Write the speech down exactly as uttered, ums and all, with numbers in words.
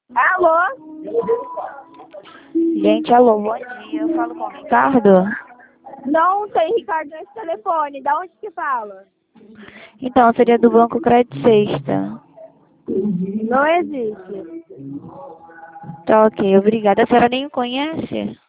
Alô? Gente, alô, bom dia. Eu falo com o Ricardo? Não tem Ricardo nesse telefone. Da onde que fala? Então, seria do Banco Crédito Sexta. Não existe. Tá ok, obrigada. A senhora nem o conhece?